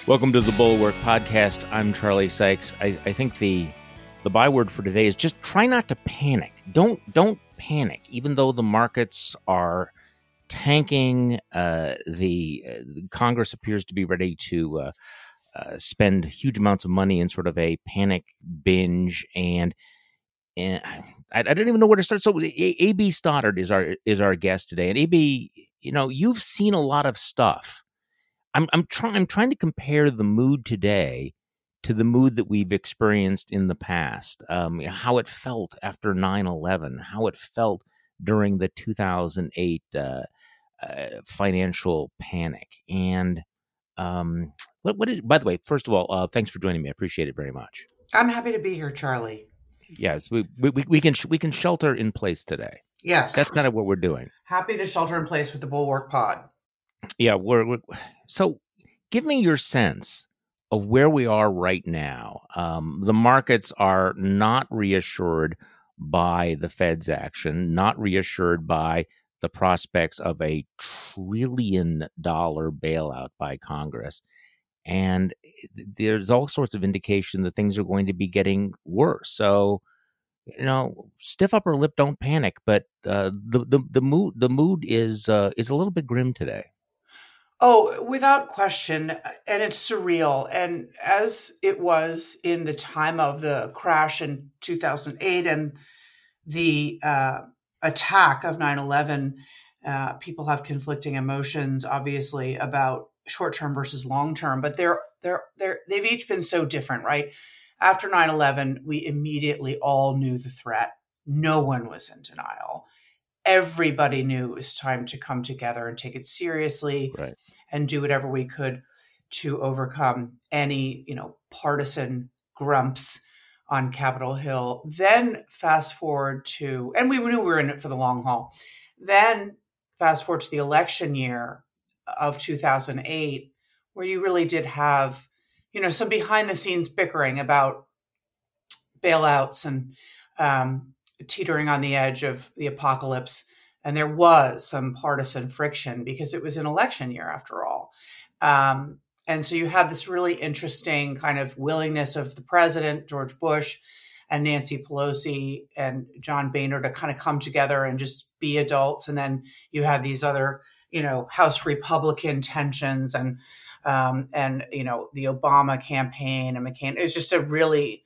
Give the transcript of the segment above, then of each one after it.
Welcome to the Bulwark Podcast. I'm Charlie Sykes. I think the byword for today is just try not to panic. Don't panic, even though the markets are tanking. The Congress appears to be ready to spend huge amounts of money in sort of a panic binge, and I don't even know where to start. So A.B. Stoddard is our guest today, and A.B., you've seen a lot of stuff. I'm trying to compare the mood today to the mood that we've experienced in the past. How it felt after 9/11, how it felt during the 2008 financial panic. And by the way, first of all, thanks for joining me. I appreciate it very much. I'm happy to be here, Charlie. Yes, we can shelter in place today. Yes, that's kind of what we're doing. Happy to shelter in place with the Bulwark Pod. Yeah, so give me your sense of where we are right now. The markets are not reassured by the Fed's action, not reassured by the prospects of a $1 trillion bailout by Congress. And there's all sorts of indication that things are going to be getting worse. So, stiff upper lip, don't panic. But the mood is a little bit grim today. Oh, without question. And it's surreal. And as it was in the time of the crash in 2008 and the attack of 9/11, people have conflicting emotions, obviously, about short-term versus long-term. But they've each been so different, right? After 9/11, we immediately all knew the threat. No one was in denial. Everybody knew it was time to come together and take it seriously, right, and do whatever we could to overcome any, partisan grumps on Capitol Hill. Then fast forward to, and we knew we were in it for the long haul. Then fast forward to the election year of 2008, where you really did have, some behind the scenes bickering about bailouts and teetering on the edge of the apocalypse. And there was some partisan friction because it was an election year after all. And so you had this really interesting kind of willingness of the president, George Bush, and Nancy Pelosi and John Boehner to kind of come together and just be adults. And then you had these other, House Republican tensions and the Obama campaign and McCain. It was just a really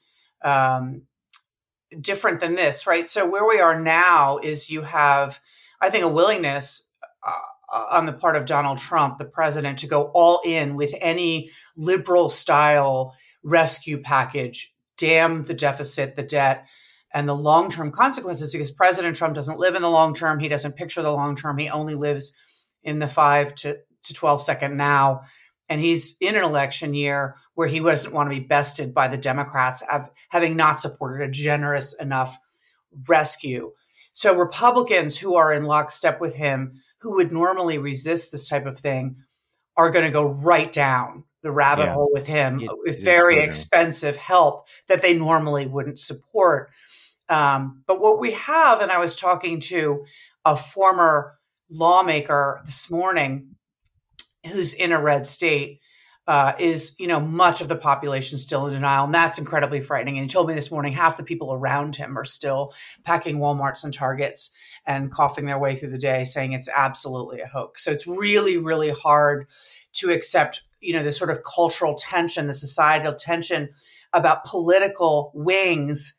different than this, right? So where we are now is you have, I think, a willingness on the part of Donald Trump, the president, to go all in with any liberal style rescue package, damn the deficit, the debt, and the long-term consequences, because President Trump doesn't live in the long term. He doesn't picture the long term. He only lives in the 5 to 12 second now. And he's in an election year where he doesn't want to be bested by the Democrats, having not supported a generous enough rescue. So Republicans who are in lockstep with him, who would normally resist this type of thing, are going to go right down the rabbit hole with him with very expensive help that they normally wouldn't support. But what we have, and I was talking to a former lawmaker this morning who's in a red state, is, much of the population still in denial. And that's incredibly frightening. And he told me this morning, half the people around him are still packing Walmarts and Targets and coughing their way through the day, saying it's absolutely a hoax. So it's really, really hard to accept, this sort of cultural tension, the societal tension about political wings,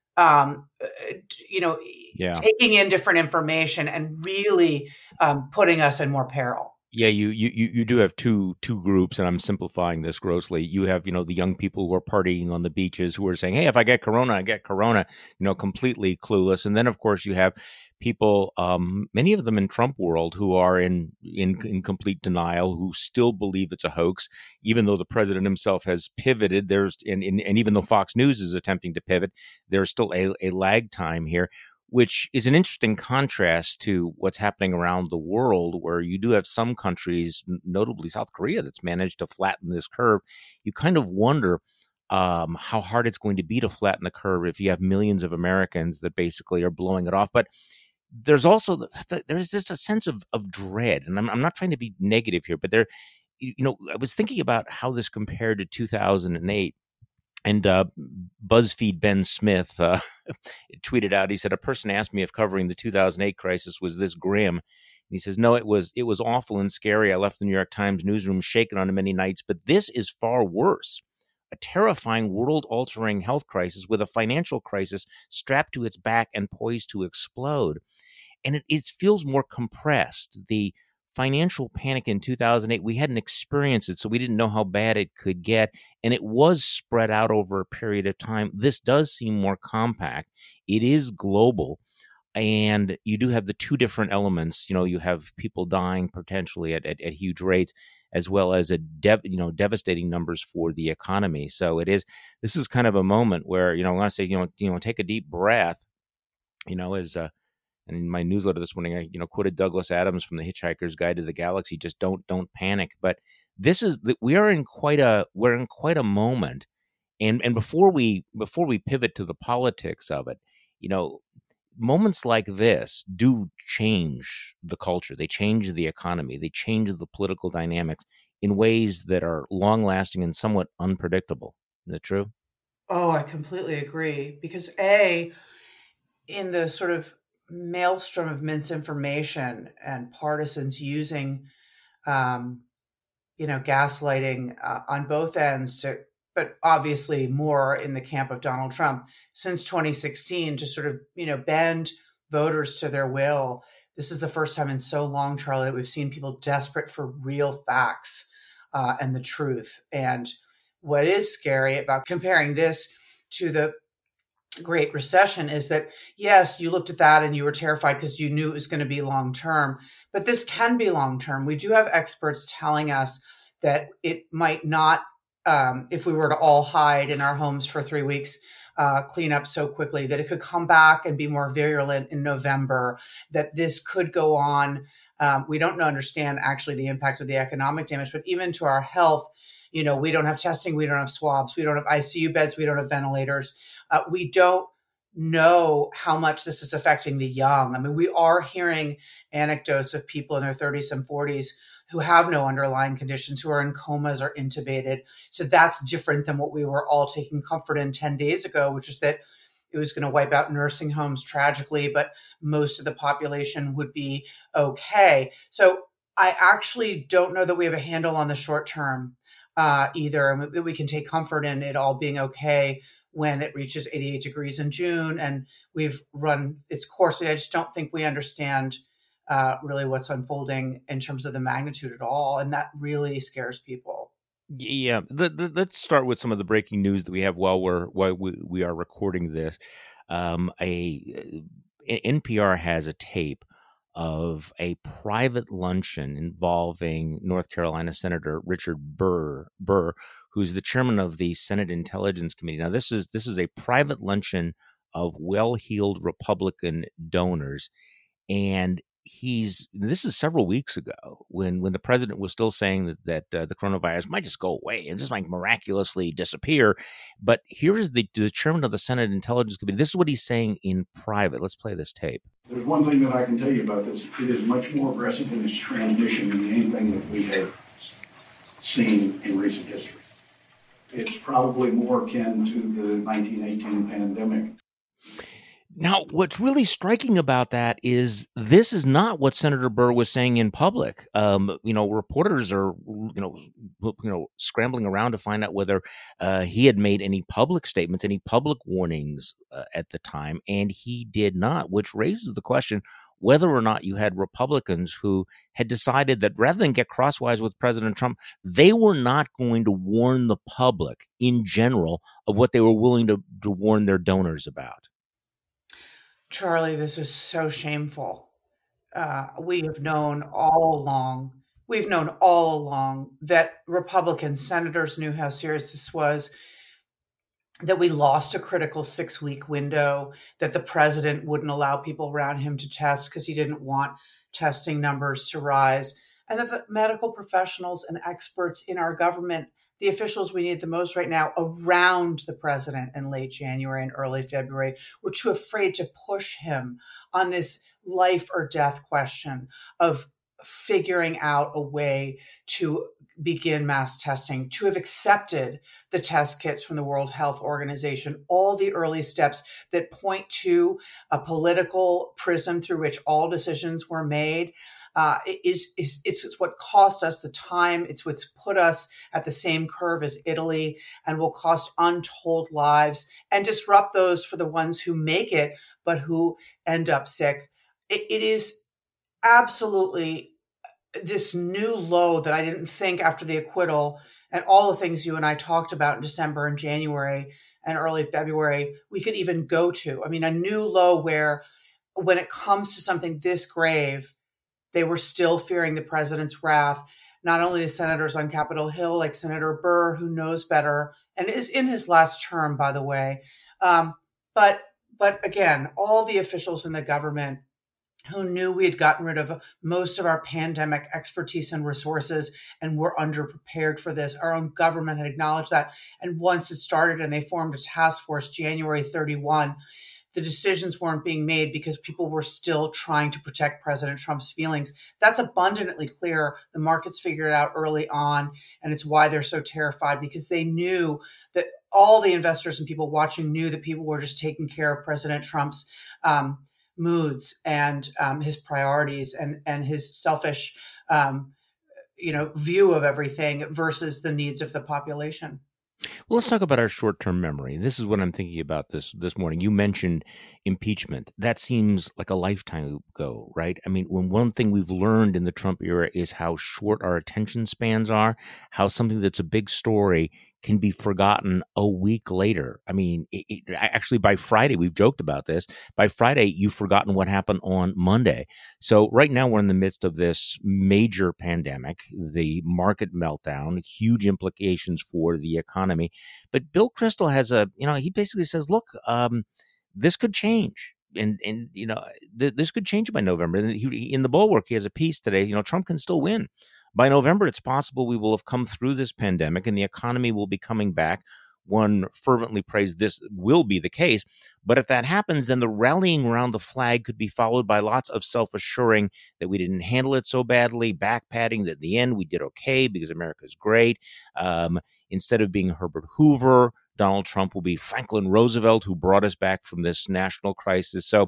taking in different information and really putting us in more peril. Yeah, you do have two groups, and I'm simplifying this grossly. You have, the young people who are partying on the beaches who are saying, hey, if I get corona, I get corona, completely clueless. And then, of course, you have people, many of them in Trump world, who are in complete denial, who still believe it's a hoax, even though the president himself has pivoted. And even though Fox News is attempting to pivot, there's still a lag time here, which is an interesting contrast to what's happening around the world, where you do have some countries, notably South Korea, that's managed to flatten this curve. You kind of wonder how hard it's going to be to flatten the curve if you have millions of Americans that basically are blowing it off. But there's also there is just a sense of dread, and I'm not trying to be negative here, but I was thinking about how this compared to 2008. And BuzzFeed Ben Smith tweeted out, he said, a person asked me if covering the 2008 crisis was this grim. And he says, no, it was awful and scary. I left the New York Times newsroom shaken on many nights, but this is far worse. A terrifying world-altering health crisis with a financial crisis strapped to its back and poised to explode. And it feels more compressed. The financial panic in 2008, we hadn't experienced it, so we didn't know how bad it could get. And it was spread out over a period of time. This does seem more compact. It is global. And you do have the two different elements. You have people dying potentially at huge rates, as well as devastating numbers for the economy. So this is kind of a moment where, I want to say, take a deep breath, as and in my newsletter this morning, I quoted Douglas Adams from The Hitchhiker's Guide to the Galaxy. Just don't panic. But we're in quite a moment. And before we pivot to the politics of it, moments like this do change the culture. They change the economy. They change the political dynamics in ways that are long lasting and somewhat unpredictable. Is that true? Oh, I completely agree. Because in the sort of maelstrom of misinformation and partisans using, gaslighting on both ends but obviously more in the camp of Donald Trump since 2016 to sort of, bend voters to their will. This is the first time in so long, Charlie, that we've seen people desperate for real facts and the truth. And what is scary about comparing this to the Great Recession is that, yes, you looked at that and you were terrified because you knew it was going to be long term, but this can be long term. We do have experts telling us that it might not, if we were to all hide in our homes for 3 weeks, clean up so quickly, that it could come back and be more virulent in November, that this could go on. We don't understand actually the impact of the economic damage, but even to our health, we don't have testing, we don't have swabs, we don't have ICU beds, we don't have ventilators. We don't know how much this is affecting the young. I mean, we are hearing anecdotes of people in their 30s and 40s who have no underlying conditions, who are in comas or intubated. So that's different than what we were all taking comfort in 10 days ago, which is that it was going to wipe out nursing homes tragically, but most of the population would be okay. So I actually don't know that we have a handle on the short term either, and that we can take comfort in it all being okay when it reaches 88 degrees in June and we've run its course. I just don't think we understand really what's unfolding in terms of the magnitude at all. And that really scares people. Yeah. Let's start with some of the breaking news that we have while we are recording this. NPR has a tape of a private luncheon involving North Carolina Senator Richard Burr, who's the chairman of the Senate Intelligence Committee. Now, this is a private luncheon of well-heeled Republican donors, and this is several weeks ago when the president was still saying that the coronavirus might just go away and just might miraculously disappear. But here is the chairman of the Senate Intelligence Committee. This is what he's saying in private. Let's play this tape. There's one thing that I can tell you about this. It is much more aggressive in its transmission than anything that we have seen in recent history. It's probably more akin to the 1918 pandemic. Now, what's really striking about that is this is not what Senator Burr was saying in public. Reporters are, scrambling around to find out whether he had made any public statements, any public warnings at the time, and he did not, which raises the question whether or not you had Republicans who had decided that rather than get crosswise with President Trump, they were not going to warn the public in general of what they were willing to warn their donors about. Charlie, this is so shameful. We have known all along that Republican senators knew how serious this was, that we lost a critical 6-week window, that the president wouldn't allow people around him to test because he didn't want testing numbers to rise, and that the medical professionals and experts in our government, the officials we need the most right now around the president in late January and early February, were too afraid to push him on this life or death question of figuring out a way to begin mass testing, to have accepted the test kits from the World Health Organization, all the early steps that point to a political prism through which all decisions were made. It's what cost us the time. It's what's put us at the same curve as Italy and will cost untold lives and disrupt those for the ones who make it, but who end up sick. It is absolutely this new low that I didn't think after the acquittal and all the things you and I talked about in December and January and early February, we could even go to. I mean, a new low where when it comes to something this grave, they were still fearing the president's wrath. Not only the senators on Capitol Hill, like Senator Burr, who knows better and is in his last term, by the way. But again, all the officials in the government who knew we had gotten rid of most of our pandemic expertise and resources and were underprepared for this. Our own government had acknowledged that. And once it started and they formed a task force January 31, the decisions weren't being made because people were still trying to protect President Trump's feelings. That's abundantly clear. The markets figured it out early on, and it's why they're so terrified, because they knew that all the investors and people watching knew that people were just taking care of President Trump's moods and his priorities and his selfish, view of everything versus the needs of the population. Well, let's talk about our short-term memory. This is what I'm thinking about this morning. You mentioned impeachment. That seems like a lifetime ago, right? I mean, when one thing we've learned in the Trump era is how short our attention spans are, how something that's a big story can be forgotten a week later. I mean, actually, by Friday, we've joked about this. By Friday, you've forgotten what happened on Monday. So right now, we're in the midst of this major pandemic, the market meltdown, huge implications for the economy. But Bill Kristol has he basically says, look, this could change. And this could change by November. And in the Bulwark, he has a piece today, Trump can still win. By November, it's possible we will have come through this pandemic and the economy will be coming back. One fervently prays this will be the case. But if that happens, then the rallying around the flag could be followed by lots of self-assuring that we didn't handle it so badly, back-patting that in the end we did okay because America's great. Instead of being Herbert Hoover, Donald Trump will be Franklin Roosevelt, who brought us back from this national crisis. So,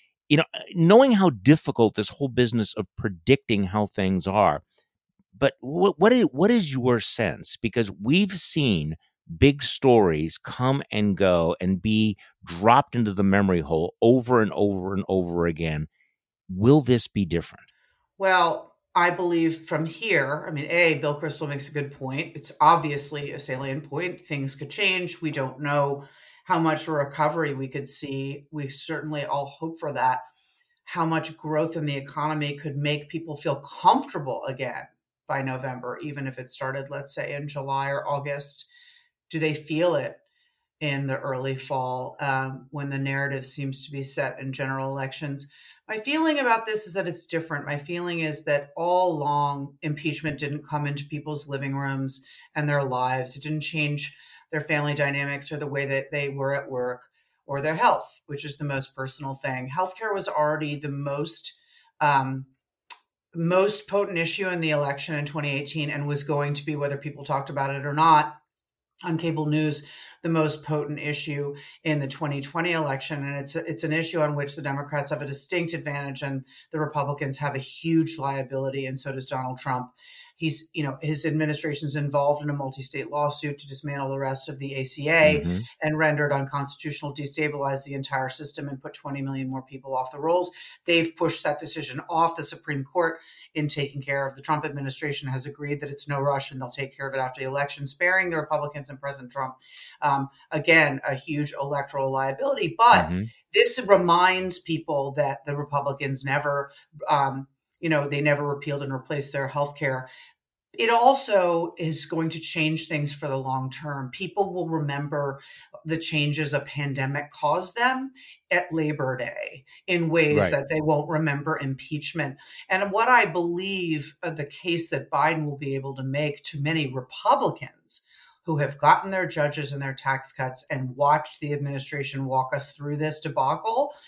knowing how difficult this whole business of predicting how things are, but what is your sense? Because we've seen big stories come and go and be dropped into the memory hole over and over and over again. Will this be different? Well, I believe from here, Bill Kristol makes a good point. It's obviously a salient point. Things could change. We don't know how much recovery we could see. We certainly all hope for that. How much growth in the economy could make people feel comfortable again by November, even if it started, let's say, in July or August? Do they feel it in the early fall when the narrative seems to be set in general elections? My feeling about this is that it's different. My feeling is that all along, impeachment didn't come into people's living rooms and their lives. It didn't change their family dynamics or the way that they were at work or their health, which is the most personal thing. Healthcare was already the most potent issue in the election in 2018 and was going to be, whether people talked about it or not on cable news, the most potent issue in the 2020 election. And it's an issue on which the Democrats have a distinct advantage and the Republicans have a huge liability. And so does Donald Trump. His administration's involved in a multi-state lawsuit to dismantle the rest of the ACA and render it unconstitutional, destabilize the entire system, and put 20 million more people off the rolls. They've pushed that decision off. The Supreme Court, in taking care of the Trump administration, has agreed that it's no rush and they'll take care of it after the election, sparing the Republicans and President Trump. Again, a huge electoral liability. But this reminds people that the Republicans never, they never repealed and replaced their health care. It also is going to change things for the long term. People will remember the changes a pandemic caused them at Labor Day in ways that they won't remember impeachment. And what I believe the case that Biden will be able to make to many Republicans who have gotten their judges and their tax cuts and watched the administration walk us through this debacle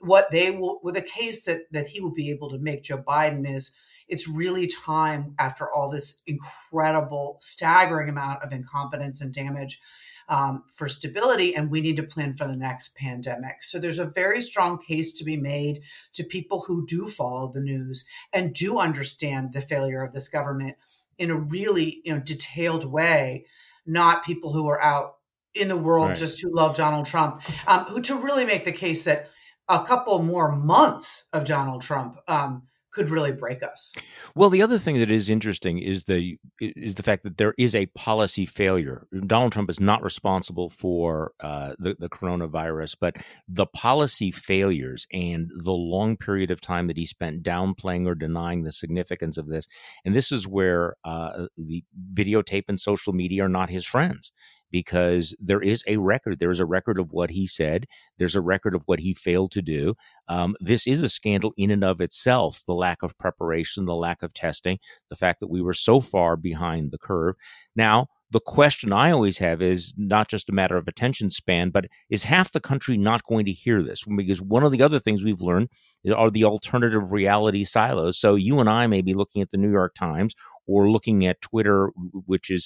what they will, with a case that he will be able to make, Joe Biden, is it's really time, after all this incredible, staggering amount of incompetence and damage, for stability, and we need to plan for the next pandemic. So there's a very strong case to be made to people who do follow the news and do understand the failure of this government in a really, detailed way, not people who are out in the world Right. just who love Donald Trump, who to really make the case that a couple more months of Donald Trump could really break us. Well, the other thing that is interesting is the fact that there is a policy failure. Donald Trump is not responsible for the coronavirus, but the policy failures and the long period of time that he spent downplaying or denying the significance of this. And this is where the videotape and social media are not his friends, because there is a record. There is a record of what he said. There's a record of what he failed to do. This is a scandal in and of itself, the lack of preparation, the lack of testing, the fact that we were so far behind the curve. Now, the question I always have is not just a matter of attention span, but is half the country not going to hear this? Because one of the other things we've learned are the alternative reality silos. So you and I may be looking at the New York Times or looking at Twitter, which is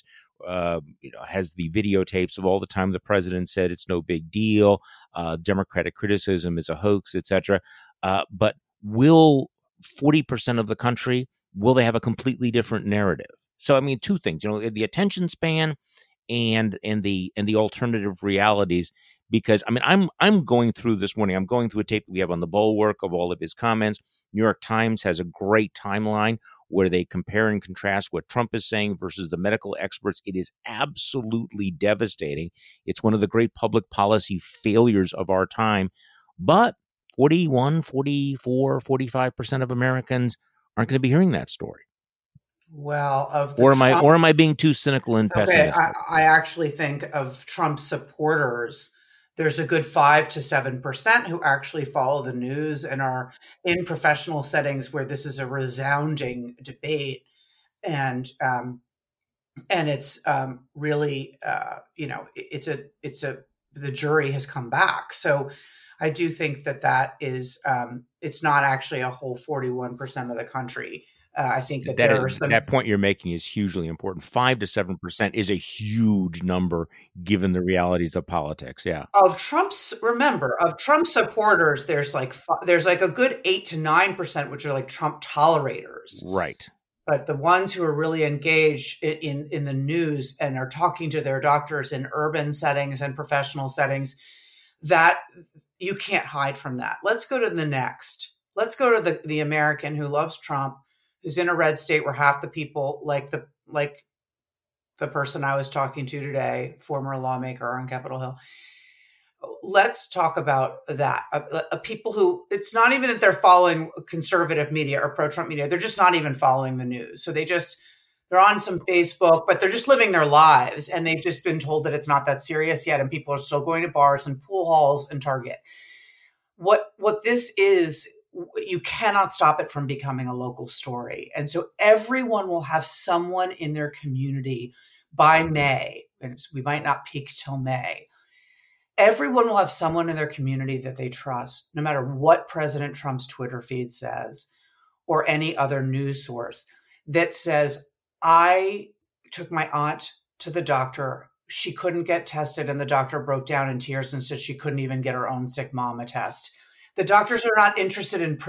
has the videotapes of all the time the president said it's no big deal, Democratic criticism is a hoax, etc. But will 40% of the country, will they have a completely different narrative? So, I mean, two things, the attention span and the alternative realities. Because I mean, I'm going through this morning. I'm going through a tape we have on the Bulwark of all of his comments. New York Times has a great timeline where they compare and contrast what Trump is saying versus the medical experts. It is absolutely devastating. It's one of the great public policy failures of our time. But 41, 44, 45% of Americans aren't going to be hearing that story. Well, or am I being too cynical and pessimistic? Okay, I actually think of Trump supporters, there's a good 5 to 7% who actually follow the news and are in professional settings where this is a resounding debate, and it's really the jury has come back. So I do think that is it's not actually a whole 41% of the country. I think that there are some. That point you're making is hugely important. 5 to 7% is a huge number given the realities of politics. Yeah. Of Trump supporters, there's like a good 8 to 9%, which are like Trump tolerators. Right. But the ones who are really engaged in the news and are talking to their doctors in urban settings and professional settings, that you can't hide from that. Let's go to the next. Let's go to the American who loves Trump, who's in a red state where half the people, like the person I was talking to today, former lawmaker on Capitol Hill. Let's talk about that. People who, it's not even that they're following conservative media or pro-Trump media. They're just not even following the news. So they're on some Facebook, but they're just living their lives. And they've just been told that it's not that serious yet. And people are still going to bars and pool halls and Target. What this is, you cannot stop it from becoming a local story. And so everyone will have someone in their community by May, and we might not peak till May. Everyone will have someone in their community that they trust, no matter what President Trump's Twitter feed says or any other news source, that says, I took my aunt to the doctor. She couldn't get tested, and the doctor broke down in tears and said she couldn't even get her own sick mom a test. The doctors are not interested in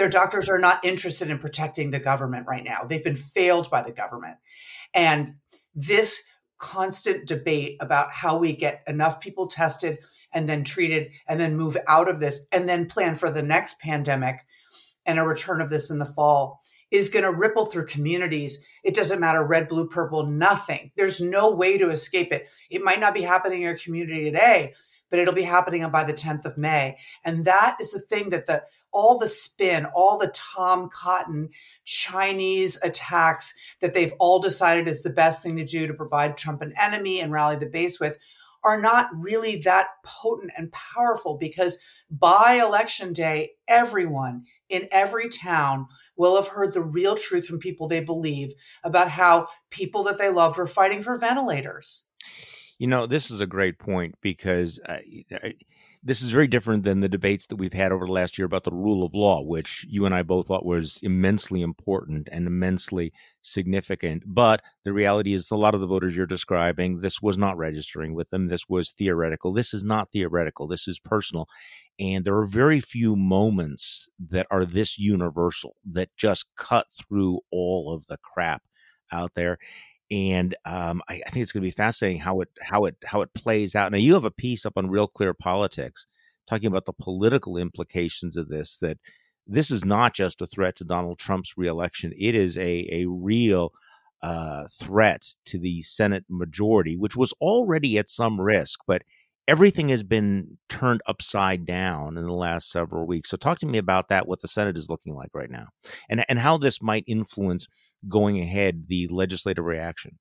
protecting the government right now. They've been failed by the government. And this constant debate about how we get enough people tested and then treated and then move out of this and then plan for the next pandemic and a return of this in the fall is going to ripple through communities. It doesn't matter, red, blue, purple, nothing. There's no way to escape it. It might not be happening in your community today, but it'll be happening by the 10th of May. And that is the thing that all the spin, all the Tom Cotton Chinese attacks that they've all decided is the best thing to do to provide Trump an enemy and rally the base with are not really that potent and powerful, because by election day, everyone in every town will have heard the real truth from people they believe about how people that they loved were fighting for ventilators. This is a great point, because This is very different than the debates that we've had over the last year about the rule of law, which you and I both thought was immensely important and immensely significant. But the reality is a lot of the voters you're describing, this was not registering with them. This was theoretical. This is not theoretical. This is personal. And there are very few moments that are this universal, that just cut through all of the crap out there. And I think it's going to be fascinating how it plays out. Now, you have a piece up on Real Clear Politics talking about the political implications of this. That this is not just a threat to Donald Trump's reelection; it is a real threat to the Senate majority, which was already at some risk, but everything has been turned upside down in the last several weeks. So talk to me about that, what the Senate is looking like right now, and how this might influence going ahead the legislative reaction.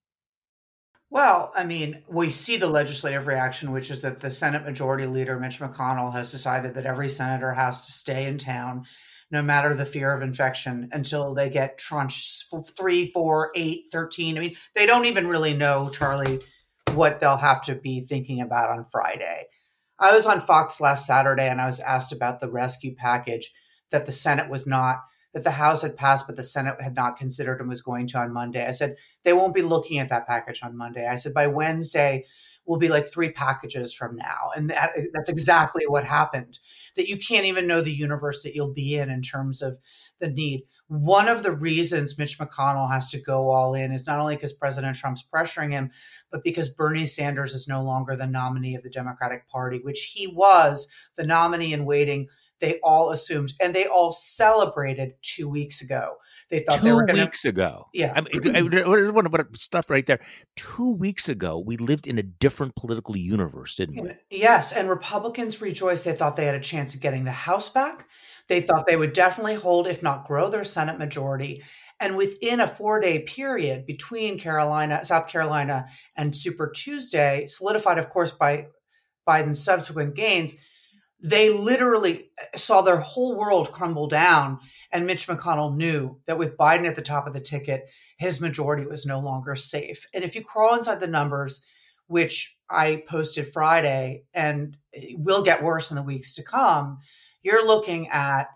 Well, I mean, we see the legislative reaction, which is that the Senate Majority Leader, Mitch McConnell, has decided that every senator has to stay in town, no matter the fear of infection, until they get tranche 3, 4, 8, 13. I mean, they don't even really know, Charlie, what they'll have to be thinking about on Friday. I was on Fox last Saturday and I was asked about the rescue package that the Senate was not, that the House had passed, but the Senate had not considered and was going to on Monday. I said, they won't be looking at that package on Monday. I said, by Wednesday, we'll be like 3 packages from now. And that's exactly what happened, that you can't even know the universe that you'll be in terms of the need. One of the reasons Mitch McConnell has to go all in is not only because President Trump's pressuring him, but because Bernie Sanders is no longer the nominee of the Democratic Party, which he was the nominee in waiting. They all assumed, and they all celebrated 2 weeks ago. They thought they were going to. 2 weeks ago. Yeah. I want to stop right there. 2 weeks ago, we lived in a different political universe, didn't we? Yes. And Republicans rejoiced. They thought they had a chance of getting the House back. They thought they would definitely hold, if not grow, their Senate majority. And within a 4-day period between South Carolina and Super Tuesday, solidified, of course, by Biden's subsequent gains, they literally saw their whole world crumble down. And Mitch McConnell knew that with Biden at the top of the ticket, his majority was no longer safe. And if you crawl inside the numbers, which I posted Friday, and it will get worse in the weeks to come, you're looking at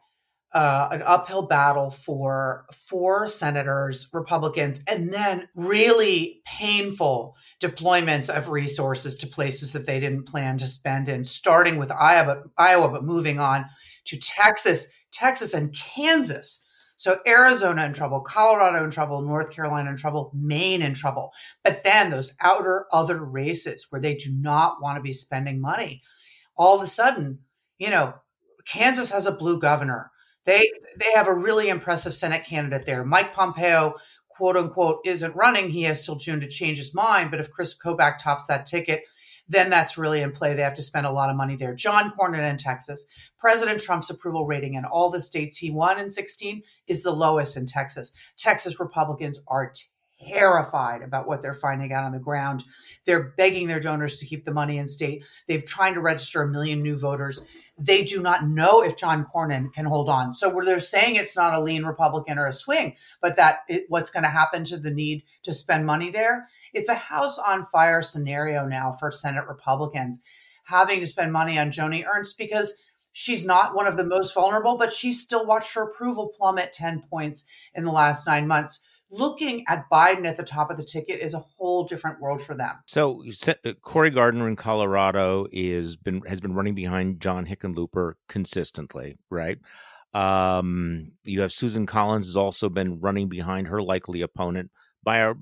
an uphill battle for 4 senators, Republicans, and then really painful deployments of resources to places that they didn't plan to spend in, starting with Iowa, but moving on to Texas and Kansas. So Arizona in trouble, Colorado in trouble, North Carolina in trouble, Maine in trouble. But then those other races where they do not want to be spending money, all of a sudden, Kansas has a blue governor. They have a really impressive Senate candidate there. Mike Pompeo, quote unquote, isn't running. He has till June to change his mind. But if Chris Kobach tops that ticket, then that's really in play. They have to spend a lot of money there. John Cornyn in Texas. President Trump's approval rating in all the states he won in 2016 is the lowest in Texas. Texas Republicans are terrified about what they're finding out on the ground. They're begging their donors to keep the money in state. They've tried to register 1 million new voters. They do not know if John Cornyn can hold on. So where they're saying it's not a lean Republican or a swing, but what's going to happen to the need to spend money there? It's a house on fire scenario now for Senate Republicans, having to spend money on Joni Ernst because she's not one of the most vulnerable, but she's still watched her approval plummet 10 points in the last 9 months. Looking at Biden at the top of the ticket is a whole different world for them. So Cory Gardner in Colorado has been running behind John Hickenlooper consistently, right? You have Susan Collins has also been running behind her likely opponent by a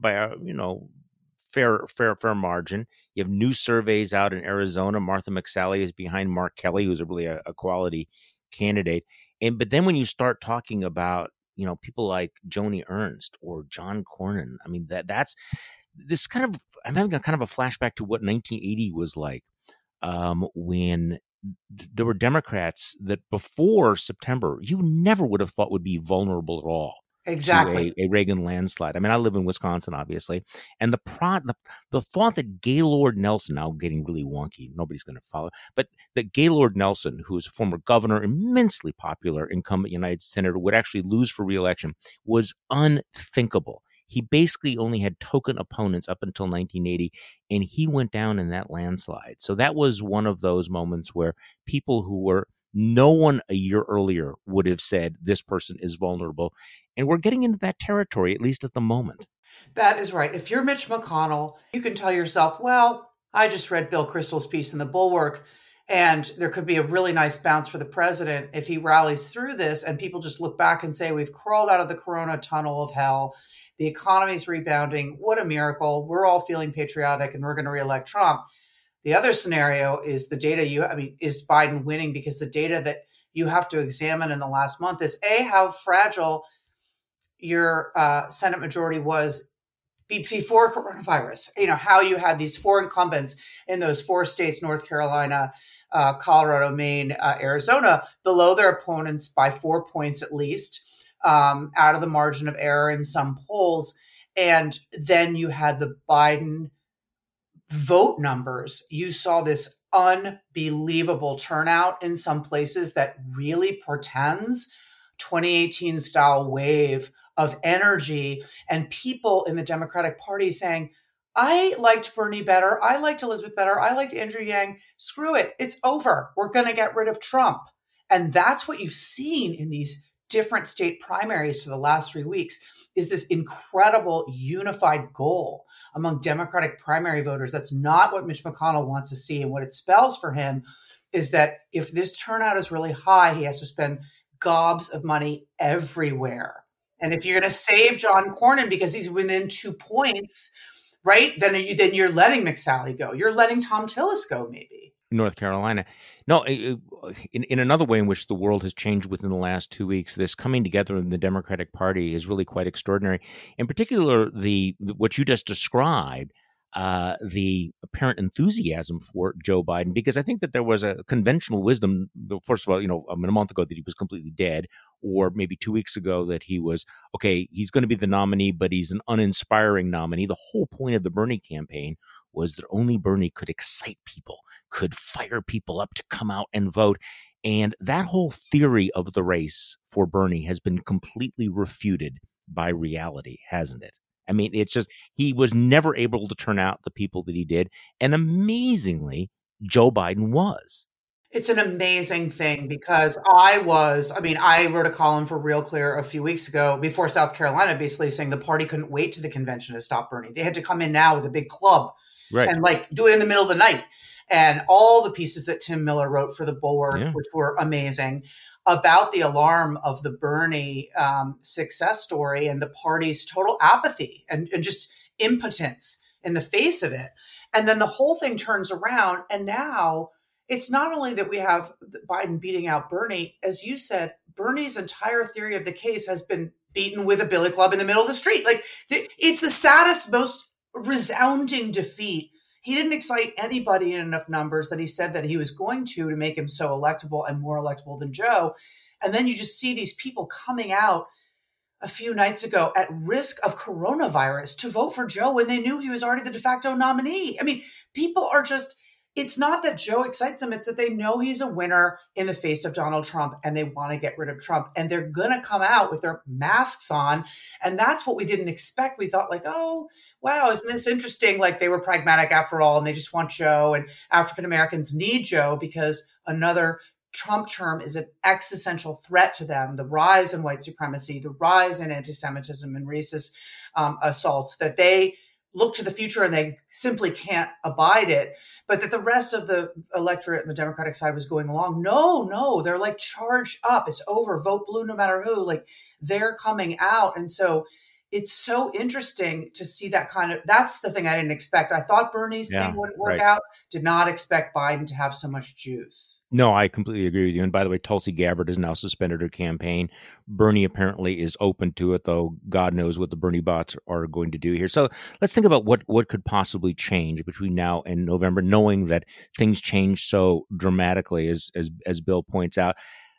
fair margin. You have new surveys out in Arizona. Martha McSally is behind Mark Kelly, who's really a quality candidate. But then when you start talking about people like Joni Ernst or John Cornyn, I mean, that's this kind of, I'm having a kind of a flashback to what 1980 was like, when there were Democrats that before September, you never would have thought would be vulnerable at all. Exactly. To a Reagan landslide. I mean, I live in Wisconsin, obviously. And the thought that Gaylord Nelson, now getting really wonky, nobody's going to follow, but that Gaylord Nelson, who is a former governor, immensely popular incumbent United Senator, would actually lose for re-election was unthinkable. he basically only had token opponents up until 1980, and he went down in that landslide. So that was one of those moments where people who were no one a year earlier would have said this person is vulnerable. And we're getting into that territory, at least at the moment. That is right. If you're Mitch McConnell, you can tell yourself, well, I just read Bill Kristol's piece in The Bulwark, and there could be a really nice bounce for the president if he rallies through this and people just look back and say, we've crawled out of the corona tunnel of hell. The economy's rebounding. What a miracle. We're all feeling patriotic and we're going to reelect Trump. The other scenario is the data is Biden winning, because the data that you have to examine in the last month is how fragile your Senate majority was before coronavirus. How you had these four incumbents in those four states, North Carolina, Colorado, Maine, Arizona, below their opponents by 4 points at least, out of the margin of error in some polls. And then you had the Biden vote numbers. You saw this unbelievable turnout in some places that really portends 2018 style wave of energy, and people in the Democratic Party saying, I liked Bernie better. I liked Elizabeth better. I liked Andrew Yang. Screw it. It's over. We're going to get rid of Trump. And that's what you've seen in these different state primaries for the last 3 weeks, is this incredible unified goal among Democratic primary voters. That's not what Mitch McConnell wants to see. And what it spells for him is that if this turnout is really high, he has to spend gobs of money everywhere. And if you're going to save John Cornyn because he's within 2 points, right, then you're letting McSally go. You're letting Tom Tillis go, maybe. North Carolina. No, in another way in which the world has changed within the last 2 weeks, this coming together in the Democratic Party is really quite extraordinary. In particular, what you just described, the apparent enthusiasm for Joe Biden, because I think that there was a conventional wisdom, first of all, a month ago that he was completely dead, or maybe 2 weeks ago that he was, okay, he's going to be the nominee, but he's an uninspiring nominee. The whole point of the Bernie campaign was that only Bernie could excite people, could fire people up to come out and vote. And that whole theory of the race for Bernie has been completely refuted by reality, hasn't it? I mean, it's just, he was never able to turn out the people that he did. And amazingly, Joe Biden was. It's an amazing thing, because I wrote a column for Real Clear a few weeks ago before South Carolina, basically saying the party couldn't wait to the convention to stop Bernie. They had to come in now with a big club, right, and do it in the middle of the night. And all the pieces that Tim Miller wrote for The Bulwark, which were amazing, about the alarm of the Bernie success story and the party's total apathy and just impotence in the face of it. And then the whole thing turns around, and now it's not only that we have Biden beating out Bernie, as you said, Bernie's entire theory of the case has been beaten with a billy club in the middle of the street. It's the saddest, most resounding defeat. He didn't excite anybody in enough numbers that he said that he was going to make him so electable and more electable than Joe. And then you just see these people coming out a few nights ago at risk of coronavirus to vote for Joe when they knew he was already the de facto nominee. I mean, people are just, it's not that Joe excites them. It's that they know he's a winner in the face of Donald Trump, and they want to get rid of Trump, and they're going to come out with their masks on. And that's what we didn't expect. We thought oh, wow, isn't this interesting? They were pragmatic after all, and they just want Joe, and African Americans need Joe because another Trump term is an existential threat to them. The rise in white supremacy, the rise in anti-Semitism and racist assaults, that they look to the future and they simply can't abide it. But that the rest of the electorate and the Democratic side was going along. No, they're charged up. It's over. Vote blue no matter who. They're coming out. And so it's so interesting to see that that's the thing I didn't expect. I thought Bernie's thing wouldn't work out. Did not expect Biden to have so much juice. No, I completely agree with you. And by the way, Tulsi Gabbard has now suspended her campaign. Bernie apparently is open to it, though God knows what the Bernie bots are going to do here. So let's think about what could possibly change between now and November, knowing that things change so dramatically, as Bill points out.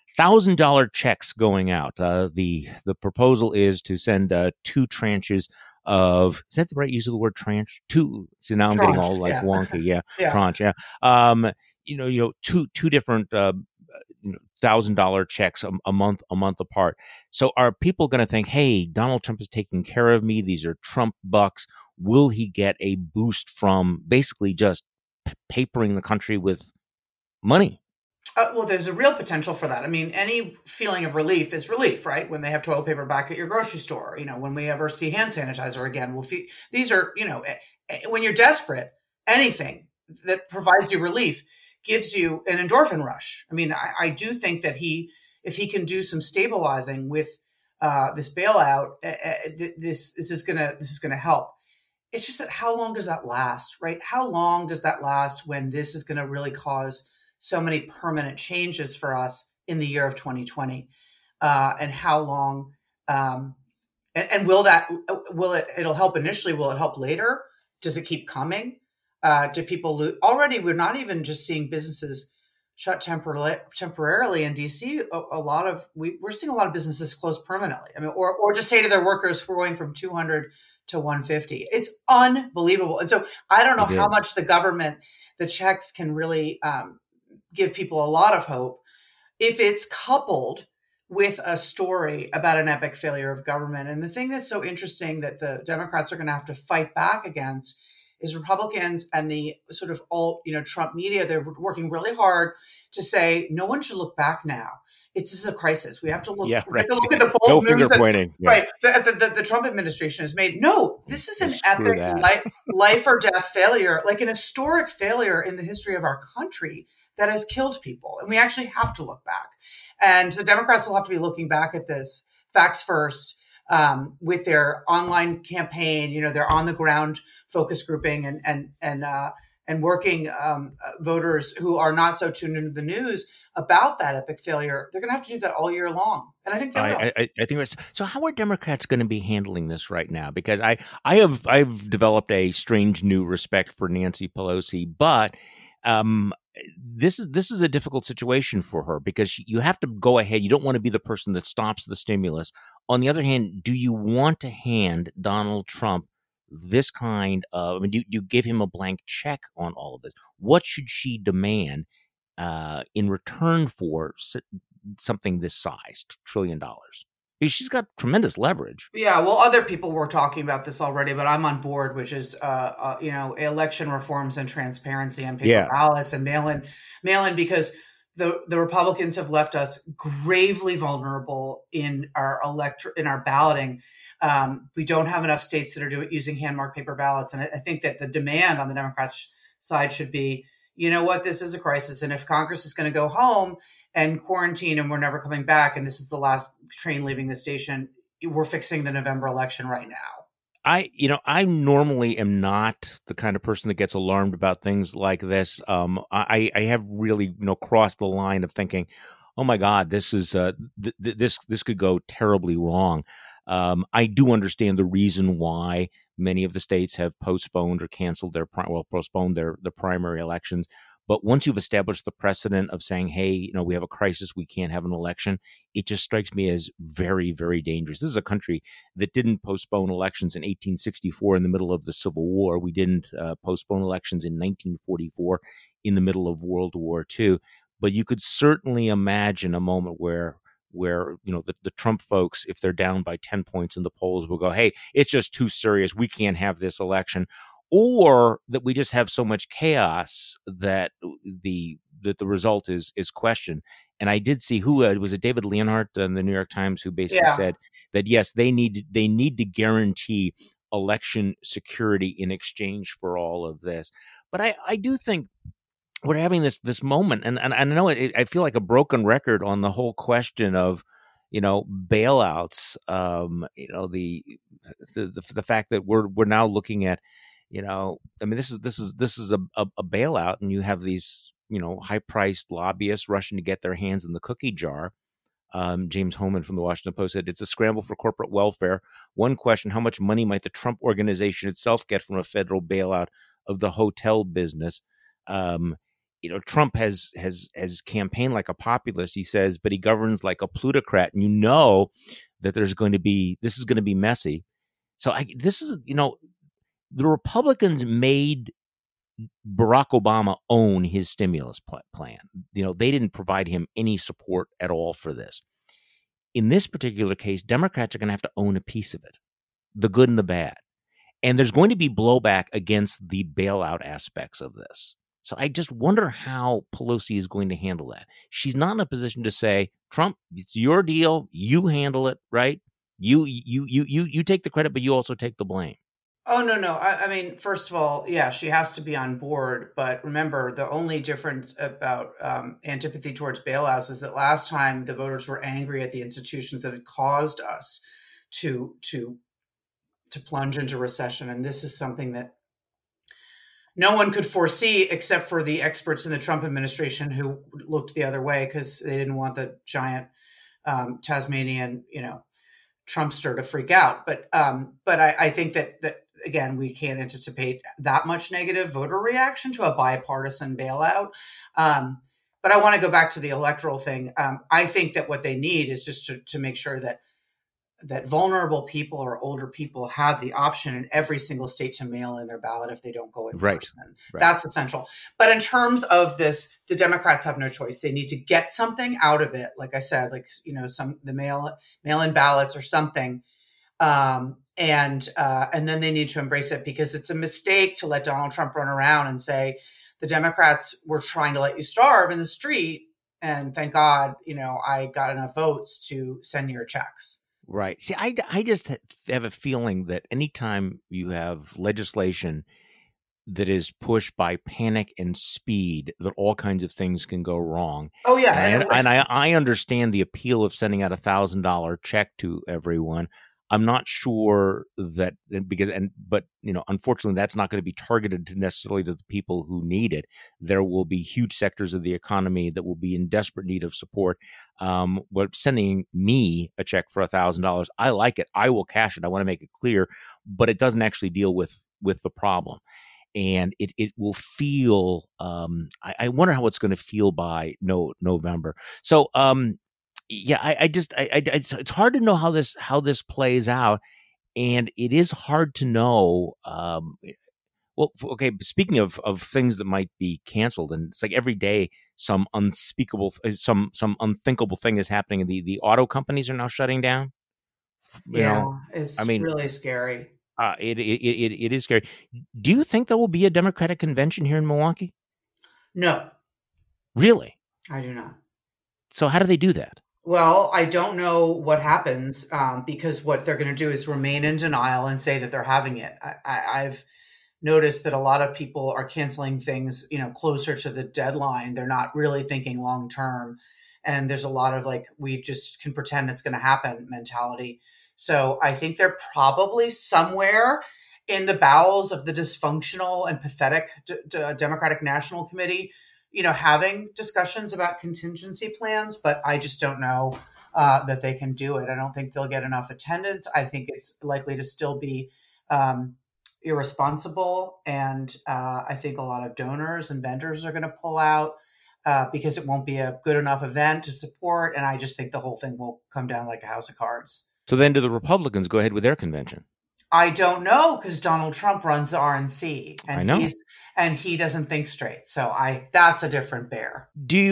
$1,000 checks going out. The proposal is to send 2 tranches of, is that the right use of the word tranche? 2. So now I'm tranche, getting all wonky. Yeah. Yeah. Tranche. Yeah. Two different $1,000 checks a month apart. So are people going to think, hey, Donald Trump is taking care of me? These are Trump bucks. Will he get a boost from basically just papering the country with money? Well, there's a real potential for that. I mean, any feeling of relief is relief, right? When they have toilet paper back at your grocery store, when we ever see hand sanitizer again, these are, when you're desperate, anything that provides you relief gives you an endorphin rush. I mean, I do think that if he can do some stabilizing with this bailout, this is gonna help. It's just that how long does that last, right? How long does that last when this is going to really cause so many permanent changes for us in the year of 2020? And how long, and it'll help initially, will it help later? Does it keep coming? Do people lose? Already, we're not even just seeing businesses shut temporarily in DC. We're seeing a lot of businesses close permanently. I mean, or just say to their workers, we're going from 200 to 150. It's unbelievable. And so I don't know how much the checks can really give people a lot of hope if it's coupled with a story about an epic failure of government. And the thing that's so interesting that the Democrats are going to have to fight back against is Republicans and the sort of Trump media. They're working really hard to say no one should look back now. This is a crisis. We have to look. Yeah, right. We have to look at the bold moves finger pointing. Right. The Trump administration has made. No, this is an epic life or death failure, like an historic failure in the history of our country that has killed people, and we actually have to look back. And the Democrats will have to be looking back at this facts first. With their online campaign, their on the ground focus grouping and working voters who are not so tuned into the news about that epic failure. They're going to have to do that all year long, and I think they will. I think that's, so. How are Democrats going to be handling this right now? Because I've developed a strange new respect for Nancy Pelosi, but this is a difficult situation for her because you have to go ahead. You don't want to be the person that stops the stimulus. On the other hand, do you want to hand Donald Trump this kind of, I mean, do you give him a blank check on all of this? What should she demand in return for something this size, $1 trillion? She's got tremendous leverage. Yeah, well, other people were talking about this already, but I'm on board, which is, election reforms and transparency on paper ballots and mail-in, because the Republicans have left us gravely vulnerable in our balloting. We don't have enough states that are using hand-marked paper ballots, and I think that the demand on the Democrats' side should be, you know what, this is a crisis, and if Congress is going to go home and quarantine and we're never coming back, and this is the last train leaving the station, we're fixing the November election right now. I normally am not the kind of person that gets alarmed about things like this. I have really, crossed the line of thinking, oh my God, this is this could go terribly wrong. I do understand the reason why many of the states have postponed or canceled postponed the primary elections. But once you've established the precedent of saying, hey, we have a crisis, we can't have an election, it just strikes me as very, very dangerous. This is a country that didn't postpone elections in 1864 in the middle of the Civil War. We didn't postpone elections in 1944 in the middle of World War II. But you could certainly imagine a moment where the Trump folks, if they're down by 10 points in the polls, will go, hey, it's just too serious. We can't have this election. Or that we just have so much chaos that the result is questioned. And I did see was it David Leonhardt in the New York Times who basically said that yes, they need to guarantee election security in exchange for all of this. But I do think we're having this moment, and I know I feel like a broken record on the whole question of bailouts. The fact that we're now looking at. This is a bailout, and you have these, high-priced lobbyists rushing to get their hands in the cookie jar. James Hohmann from the Washington Post said it's a scramble for corporate welfare. One question: how much money might the Trump organization itself get from a federal bailout of the hotel business? Trump has campaigned like a populist, he says, but he governs like a plutocrat, and that this is going to be messy. So the Republicans made Barack Obama own his stimulus plan. They didn't provide him any support at all for this. In this particular case, Democrats are going to have to own a piece of it, the good and the bad. And there's going to be blowback against the bailout aspects of this. So I just wonder how Pelosi is going to handle that. She's not in a position to say, Trump, it's your deal. You handle it, right? You take the credit, but you also take the blame. Oh, no. I mean, first of all, yeah, she has to be on board. But remember, the only difference about antipathy towards bailouts is that last time the voters were angry at the institutions that had caused us to plunge into recession. And this is something that no one could foresee except for the experts in the Trump administration who looked the other way because they didn't want the giant Tasmanian, Trumpster to freak out. But I think that again, we can't anticipate that much negative voter reaction to a bipartisan bailout. But I want to go back to the electoral thing. I think that what they need is just to make sure that vulnerable people or older people have the option in every single state to mail in their ballot if they don't go in person. Right. That's essential. But in terms of this, the Democrats have no choice. They need to get something out of it. Like I said, the mail-in ballots or something. And then they need to embrace it because it's a mistake to let Donald Trump run around and say, the Democrats were trying to let you starve in the street. And thank God, I got enough votes to send your checks. Right. See, I just have a feeling that anytime you have legislation that is pushed by panic and speed, that all kinds of things can go wrong. Oh, yeah. And I understand the appeal of sending out $1,000 check to everyone. I'm not sure that but unfortunately, that's not going to be targeted necessarily to the people who need it. There will be huge sectors of the economy that will be in desperate need of support. But sending me a check for $1,000, I like it. I will cash it. I want to make it clear, but it doesn't actually deal with the problem. And it will feel. I wonder how it's going to feel by November. So. Yeah, it's hard to know how this plays out, and it is hard to know. Well, okay. Speaking of things that might be canceled, and it's like every day some unspeakable, some unthinkable thing is happening. The auto companies are now shutting down. It's really scary. It is scary. Do you think there will be a Democratic convention here in Milwaukee? No. Really? I do not. So how do they do that? Well, I don't know what happens because what they're going to do is remain in denial and say that they're having it. I've noticed that a lot of people are canceling things, closer to the deadline. They're not really thinking long term. And there's a lot of we just can pretend it's going to happen mentality. So I think they're probably somewhere in the bowels of the dysfunctional and pathetic Democratic National Committee, having discussions about contingency plans, but I just don't know that they can do it. I don't think they'll get enough attendance. I think it's likely to still be irresponsible. And I think a lot of donors and vendors are going to pull out because it won't be a good enough event to support. And I just think the whole thing will come down like a house of cards. So then do the Republicans go ahead with their convention? I don't know because Donald Trump runs the RNC, and I know. He doesn't think straight. So that's a different bear.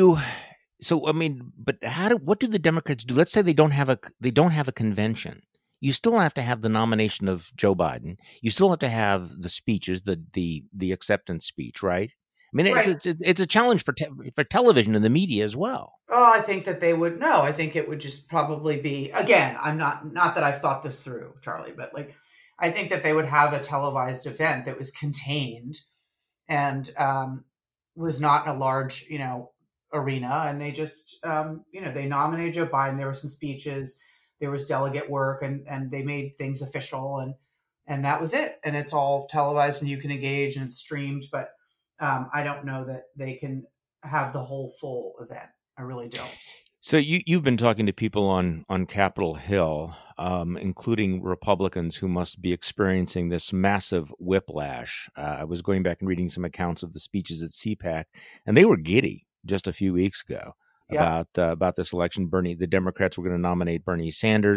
But what do the Democrats do? Let's say they don't have a convention. You still have to have the nomination of Joe Biden. You still have to have the speeches, the acceptance speech, right? I mean, right. It's a challenge for television and the media as well. Oh, I think that they would. No, I think it would just probably be, again, I'm not that I've thought this through, Charlie, but I think that they would have a televised event that was contained and was not in a large, arena. And they just, they nominated Joe Biden. There were some speeches, there was delegate work, and they made things official, and that was it. And it's all televised and you can engage and it's streamed. But I don't know that they can have the whole full event. I really don't. So you've been talking to people on Capitol Hill, including Republicans who must be experiencing this massive whiplash. I was going back and reading some accounts of the speeches at CPAC, and they were giddy just a few weeks ago about this election. The Democrats were going to nominate Bernie Sanders.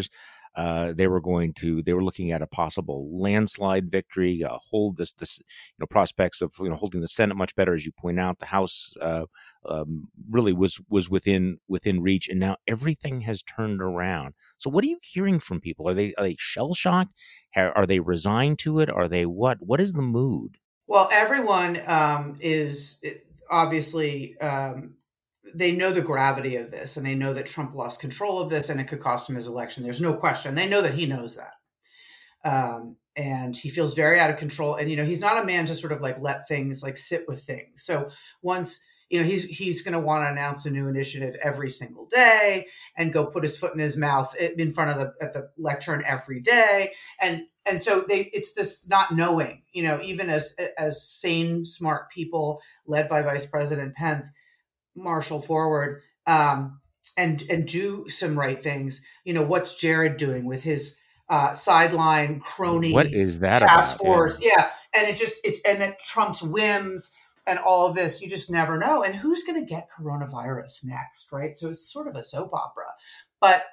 They were looking at a possible landslide victory, hold this prospects of holding the Senate much better, as you point out. The House really was within reach, and now everything has turned around. So, what are you hearing from people? Are they shell shocked? Are they resigned to it? Are they what? What is the mood? Well, everyone is obviously. They know the gravity of this, and they know that Trump lost control of this, and it could cost him his election. There's no question. They know that he knows that. And he feels very out of control. And, he's not a man to sort of like let things like sit with things. So once, he's going to want to announce a new initiative every single day and go put his foot in his mouth in front of at the lectern every day. And so it's this not knowing, even as sane, smart people led by Vice President Pence, marshal forward and do some right things. What's Jared doing with his sideline crony? What is that task about? force? Yeah, and and that Trump's whims and all of this, you just never know. And who's going to get coronavirus next, right? So it's sort of a soap opera. But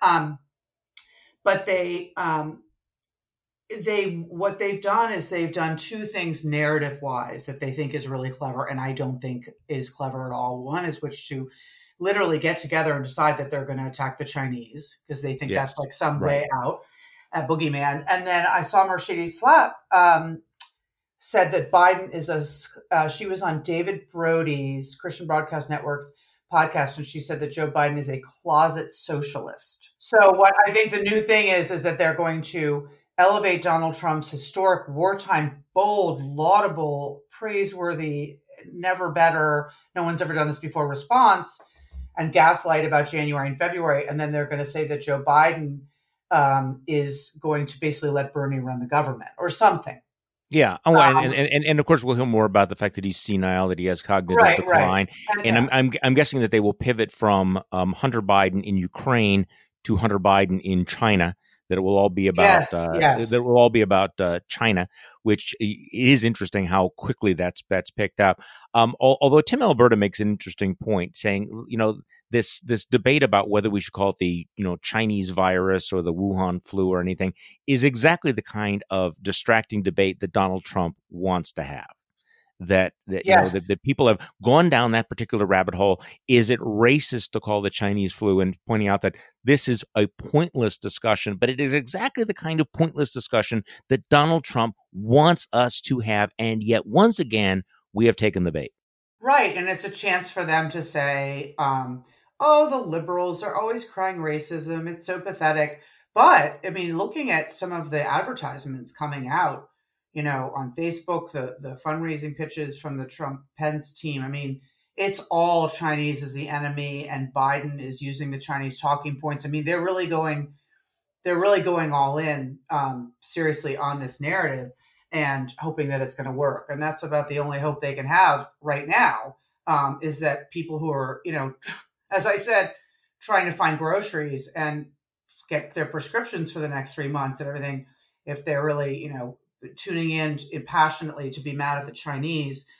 what they've done is they've done two things narrative wise that they think is really clever, and I don't think is clever at all. One is which to literally get together and decide that they're going to attack the Chinese because they think that's like some way out, a boogeyman. And then I saw Mercedes Slapp said that Biden is she was on David Brody's Christian Broadcast Network's podcast, and she said that Joe Biden is a closet socialist. So what I think the new thing is that they're going to elevate Donald Trump's historic wartime, bold, laudable, praiseworthy, never better, no one's ever done this before response, and gaslight about January and February. And then they're going to say that Joe Biden is going to basically let Bernie run the government or something. Yeah. Oh, and of course, we'll hear more about the fact that he's senile, that he has cognitive decline. Right. And I'm guessing that they will pivot from Hunter Biden in Ukraine to Hunter Biden in China. That it will all be about that it will all be about China, which is interesting how quickly that's picked up. Although Tim Alberta makes an interesting point, saying this debate about whether we should call it the Chinese virus or the Wuhan flu or anything is exactly the kind of distracting debate that Donald Trump wants to have. That people have gone down that particular rabbit hole. Is it racist to call the Chinese flu? And pointing out that this is a pointless discussion, but it is exactly the kind of pointless discussion that Donald Trump wants us to have. And yet, once again, we have taken the bait. Right. And it's a chance for them to say, the liberals are always crying racism. It's so pathetic. But I mean, looking at some of the advertisements coming out, on Facebook, the fundraising pitches from the Trump-Pence team, I mean, it's all Chinese as the enemy, and Biden is using the Chinese talking points. I mean, they're really going all in seriously on this narrative and hoping that it's going to work. And that's about the only hope they can have right now, is that people who are, as I said, trying to find groceries and get their prescriptions for the next 3 months and everything, if they're really, tuning in passionately to be mad at the Chinese,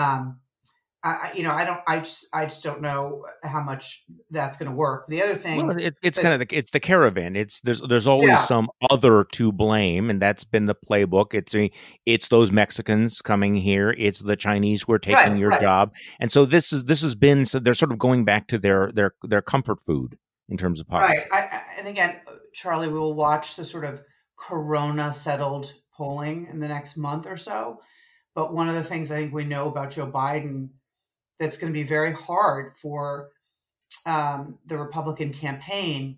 I just don't know how much that's going to work. The other thing, well, it's it's the caravan. There's always some other to blame, and that's been the playbook. It's those Mexicans coming here. It's the Chinese who are taking your job, and so this has been. So they're sort of going back to their comfort food in terms of politics. Right, and again, Charlie, we will watch the sort of Corona settled polling in the next month or so. But one of the things I think we know about Joe Biden that's going to be very hard for the Republican campaigns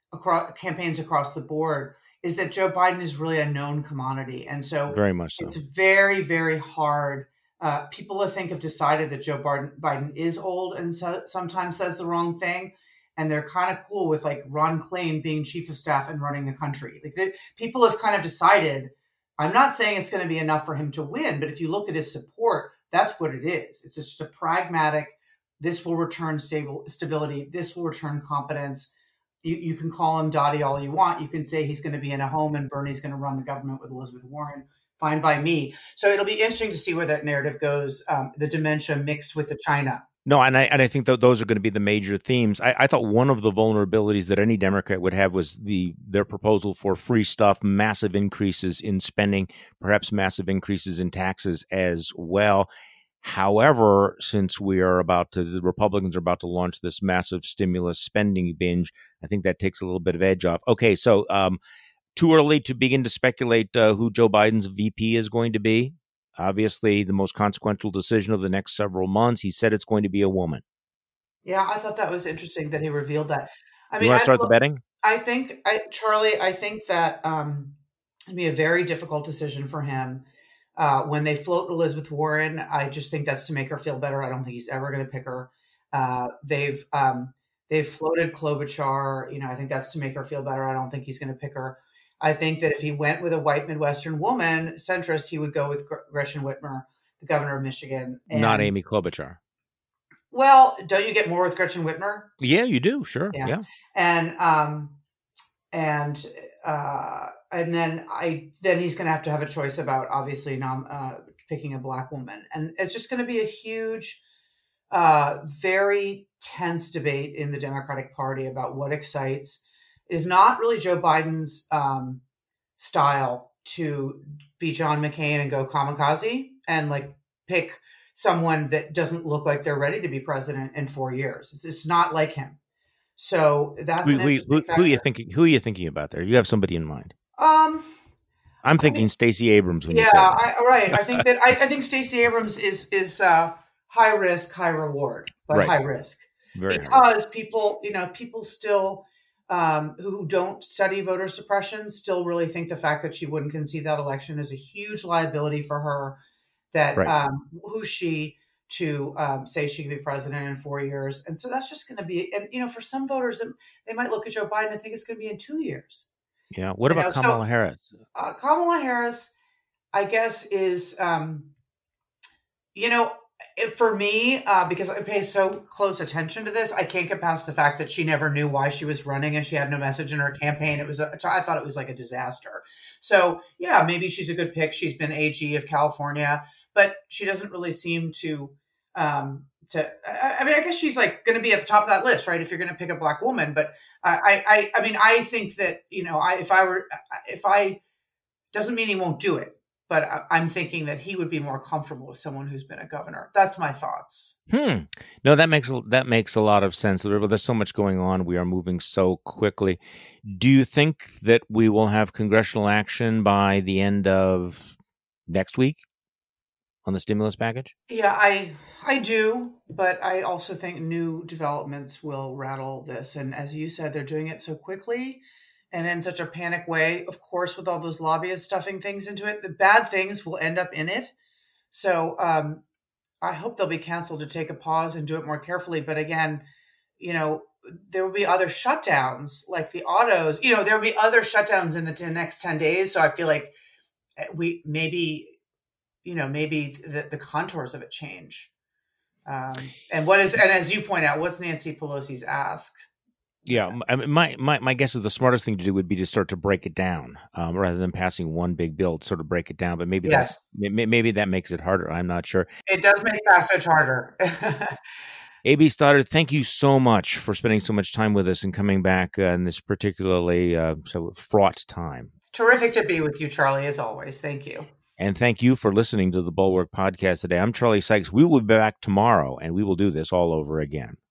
across the board is that Joe Biden is really a known commodity. And so very much so. It's very, very hard. People I think have decided that Joe Biden is old and sometimes says the wrong thing. And they're kind of cool with like Ron Klain being chief of staff and running the country. Like people have kind of decided, I'm not saying it's going to be enough for him to win, but if you look at his support, that's what it is. It's just a pragmatic, this will return stability, this will return competence. You can call him Dottie all you want. You can say he's going to be in a home and Bernie's going to run the government with Elizabeth Warren. Fine by me. So it'll be interesting to see where that narrative goes, the dementia mixed with the China. No, and I think that those are going to be the major themes. I thought one of the vulnerabilities that any Democrat would have was their proposal for free stuff, massive increases in spending, perhaps massive increases in taxes as well. However, since the Republicans are about to launch this massive stimulus spending binge, I think that takes a little bit of edge off. Okay, so too early to begin to speculate who Joe Biden's VP is going to be. Obviously, the most consequential decision of the next several months. He said it's going to be a woman. Yeah, I thought that was interesting that he revealed that. I You mean, want to start the betting? Charlie, I think that it'd be a very difficult decision for him. When they float Elizabeth Warren, I just think that's to make her feel better. I don't think he's ever going to pick her. They've floated Klobuchar. I think that's to make her feel better. I don't think he's going to pick her. I think that if he went with a white Midwestern woman, centrist, he would go with Gretchen Whitmer, the governor of Michigan. Not Amy Klobuchar. Well, don't you get more with Gretchen Whitmer? Yeah, you do. Sure. Yeah. And then he's going to have a choice about obviously picking a Black woman, and it's just going to be a huge, very tense debate in the Democratic Party about what excites. It is not really Joe Biden's style to be John McCain and go kamikaze and like pick someone that doesn't look like they're ready to be president in 4 years. It's not like him. So that's an interesting factor. Who are you thinking about there? You have somebody in mind? I'm thinking Stacey Abrams. When right. I think Stacey Abrams is high risk, high reward, but right. High risk because people still who don't study voter suppression still really think the fact that she wouldn't concede that election is a huge liability for her. That right. Who's she to say she can be president in 4 years? And so that's just going to be, and for some voters, they might look at Joe Biden and think it's going to be in 2 years. Yeah. What about Kamala Harris? Kamala Harris, I guess, is, for me, because I pay so close attention to this, I can't get past the fact that she never knew why she was running and she had no message in her campaign. I thought it was like a disaster. So yeah, maybe she's a good pick. She's been AG of California, but she doesn't really seem to. I guess she's like going to be at the top of that list, right? If you're going to pick a Black woman, but I think that if I doesn't mean he won't do it. But I'm thinking that he would be more comfortable with someone who's been a governor. That's my thoughts. No, that makes a lot of sense. There's so much going on. We are moving so quickly. Do you think that we will have congressional action by the end of next week on the stimulus package? Yeah, I do. But I also think new developments will rattle this. And as you said, they're doing it so quickly. And in such a panic way, of course, with all those lobbyists stuffing things into it, the bad things will end up in it. So I hope they'll be canceled to take a pause and do it more carefully. But again, there will be other shutdowns like the autos. There will be other shutdowns in the next 10 days. So I feel like maybe the contours of it change. And as you point out, what's Nancy Pelosi's ask? Yeah, I mean, my guess is the smartest thing to do would be to start to break it down rather than passing one big bill. Sort of break it down, but maybe maybe that makes it harder. I'm not sure. It does make passage harder. A.B. Stoddard, thank you so much for spending so much time with us and coming back in this particularly so fraught time. Terrific to be with you, Charlie, as always. Thank you. And thank you for listening to the Bulwark Podcast today. I'm Charlie Sykes. We will be back tomorrow, and we will do this all over again.